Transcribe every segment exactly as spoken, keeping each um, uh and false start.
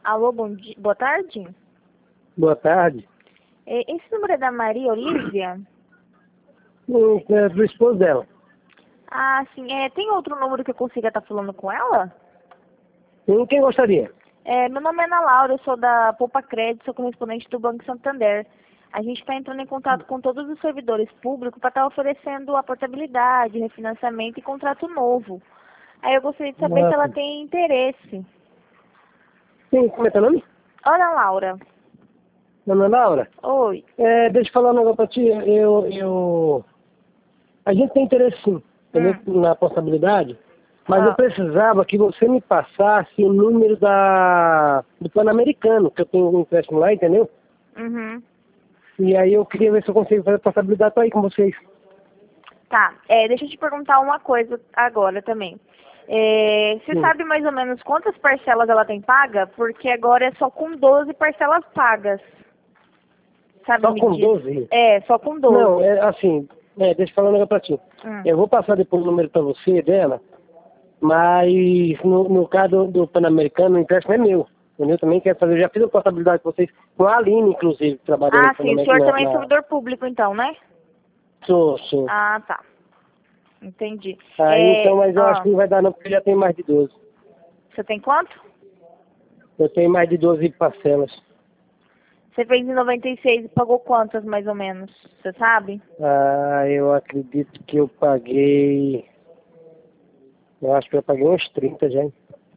Alô, bom dia, boa tarde. Boa tarde. É, Esse número é da Maria Olívia? Hum, É do esposo dela. Ah, sim. É, tem outro número que eu consiga estar falando com ela? Hum, Quem gostaria? É, meu nome é Ana Laura, eu sou da Poupa Crédito, sou correspondente do Banco Santander. A gente está entrando em contato com todos os servidores públicos para estar oferecendo a portabilidade, refinanciamento e contrato novo. Aí eu gostaria de saber se ela Nossa. tem interesse. Sim, como é teu nome? Olha, Laura. Ana Laura. Oi. É, deixa eu falar um negócio pra ti. Eu, eu... A gente tem interesse sim, entendeu? Hum. Na possibilidade, mas eu Ah, precisava que você me passasse o número da... do Pan-Americano, que eu tenho um empréstimo lá, entendeu? uhum. E aí eu queria ver se eu consigo fazer a possibilidade pra ir com vocês. Tá, é, deixa eu te perguntar uma coisa agora também. É, você Sim. sabe mais ou menos quantas parcelas ela tem paga? Porque agora é só com doze parcelas pagas. Sabe Só me com diz? doze? É, só com Não, doze. é assim, é, deixa eu falar um negócio pra ti. Hum. Eu vou passar depois o número pra você dela, mas no, no caso do, do Pan-Americano, o empréstimo é meu. Entendeu? Eu também quero fazer, eu já fiz a portabilidade com vocês, com a Aline, inclusive, que trabalha no Ah, sim, o senhor Pan-Americano. também é Na, na... servidor público então, né? Sou, sou. Ah, tá. Entendi. Aí É, então, mas eu acho ó, que não vai dar não, porque eu já tenho mais de doze. você tem quanto? Eu tenho mais de doze parcelas. Você fez em noventa e seis e pagou quantas mais ou menos? Você sabe? Ah, eu acredito que eu paguei... Eu acho que eu paguei uns trinta já, hein?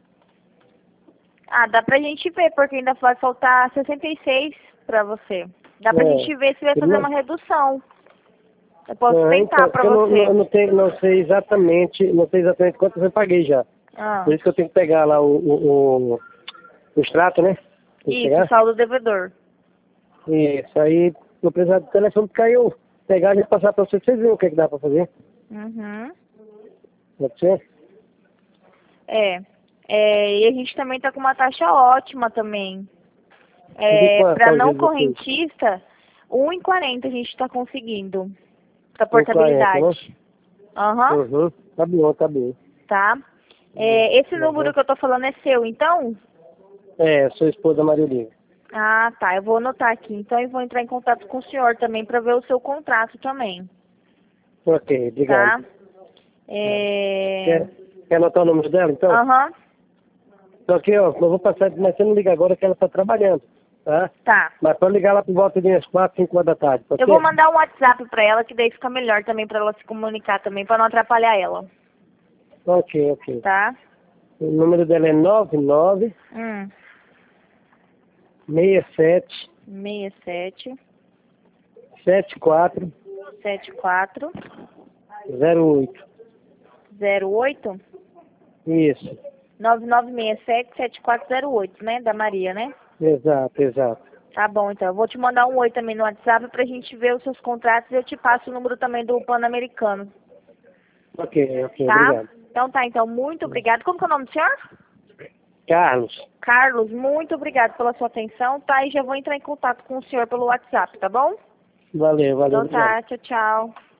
Ah, dá pra gente ver, porque ainda vai faltar sessenta e seis pra você. Dá pra É. gente ver se vai Ele fazer não... uma redução. Eu posso Ah, tentar então, pra porque eu não, não, eu você. não, tenho, não sei exatamente, não sei exatamente quantas eu paguei já. Ah, Por isso que eu tenho que pegar lá o, o, o, o extrato, né? Tem que isso, pegar. saldo devedor. Isso, aí eu precisava do telefone porque aí eu pegar e passar pra vocês, vocês viram o que, é que dá pra fazer. Uhum. Pode ser? É. É, e a gente também tá com uma taxa ótima também. De É, quanto para ao não dia de vocês? correntista, um e quarenta a gente está conseguindo. Pra Um quarenta, né? portabilidade. Aham, Uhum. Tá bom, tá bom. tá? É, esse número Uhum. que eu tô falando é seu, então? É, sou esposa Maria Oliva. Ah, tá. Eu vou anotar aqui. Então eu vou entrar em contato com o senhor também para ver o seu contrato também, Ok, obrigado. tá? É... Quer, quer anotar o número dela, então? Aham, Só que, ó, eu vou passar, mas você não liga agora que ela tá trabalhando, tá? tá. Mas pode ligar lá por volta de umas quatro, cinco horas da tarde, pode Eu vou ser? mandar um WhatsApp para ela, que daí fica melhor também para ela se comunicar também, para não atrapalhar ela, Ok, ok. tá? O número dela é nove nove Hum, seis sete seis sete sete quatro sete quatro zero oito. zero oito Isso, nove nove seis sete sete quatro zero oito, né? Da Maria, né? exato, exato. Tá bom, então. Eu vou te mandar um oi também no WhatsApp pra gente ver os seus contratos e eu te passo o número também do Pan-Americano, Ok, ok, tá? obrigado. Então tá, então. Muito obrigado. Como que é o nome do senhor? Carlos, Carlos, muito obrigado pela sua atenção, tá? E já vou entrar em contato com o senhor pelo WhatsApp, tá bom? valeu, valeu, Então obrigado. tá, tchau, tchau.